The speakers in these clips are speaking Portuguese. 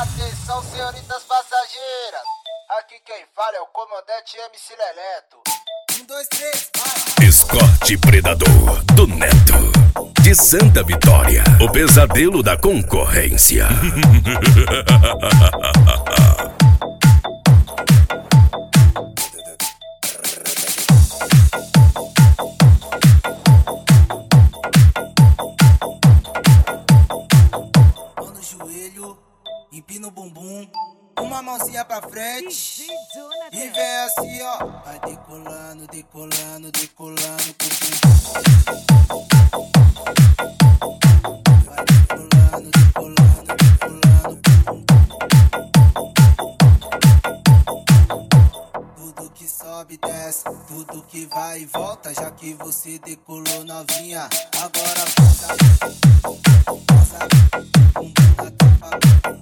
Atenção, senhoritas passageiras. Aqui quem fala é o comandante MC Leleto. 1, 2, 3, vai! Escorte Predador do Neto, de Santa Vitória, o pesadelo da concorrência. Mão no joelho, empina o bumbum, uma mãozinha pra frente e vem assim, ó. Vai decolando, decolando, decolando com o bumbum. Vai decolando, decolando, decolando com o bumbum. Tudo que sobe, desce, tudo que vai e volta, já que você decolou novinha. Agora passa, passa, bumbum da tampa.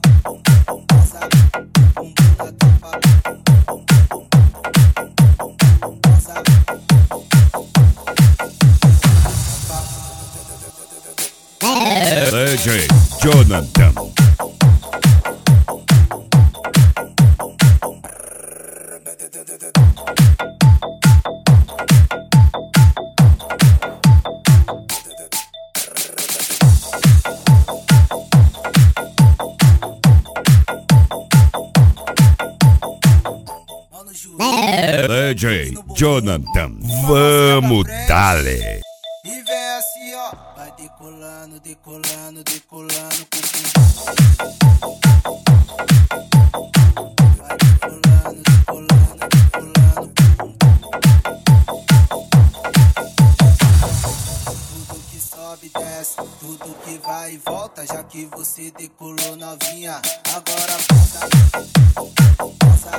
DJ Jonathan. DJ Jonathan, vamos dale. E vem assim, ó. Vai decolando, decolando, decolando com o vai decolando, decolando, decolando tudo que sobe, desce, tudo que vai e volta, já que você decolou novinha. Agora passa, passa.